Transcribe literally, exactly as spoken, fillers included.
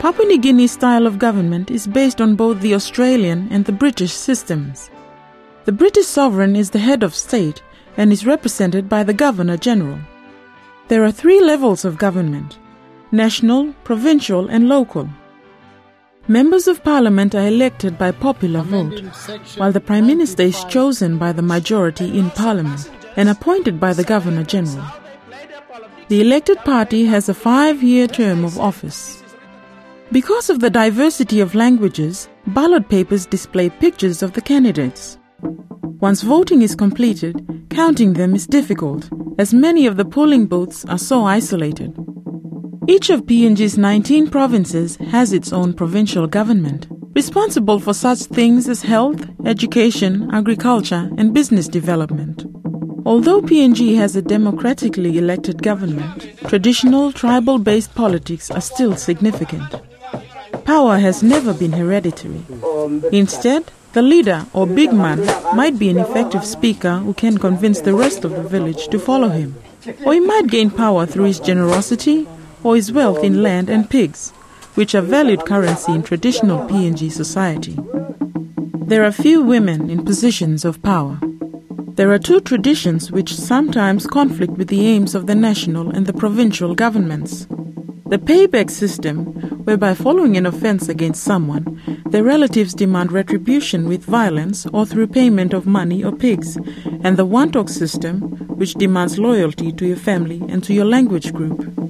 Papua New Guinea's style of government is based on both the Australian and the British systems. The British sovereign is the head of state and is represented by the Governor-General. There are three levels of government: national, provincial and local. Members of Parliament are elected by popular vote, while the Prime Minister is chosen by the majority in Parliament and appointed by the Governor-General. The elected party has a five-year term of office. Because of the diversity of languages, ballot papers display pictures of the candidates. Once voting is completed, counting them is difficult, as many of the polling booths are so isolated. Each of P N G's nineteen provinces has its own provincial government, responsible for such things as health, education, agriculture, and business development. Although P N G has a democratically elected government, traditional tribal-based politics are still significant. Power has never been hereditary. Instead, the leader or big man might be an effective speaker who can convince the rest of the village to follow him. Or he might gain power through his generosity or his wealth in land and pigs, which are valued currency in traditional P N G society. There are few women in positions of power. There are two traditions which sometimes conflict with the aims of the national and the provincial governments. The payback system, whereby following an offense against someone, their relatives demand retribution with violence or through payment of money or pigs, and the Wantok system, which demands loyalty to your family and to your language group.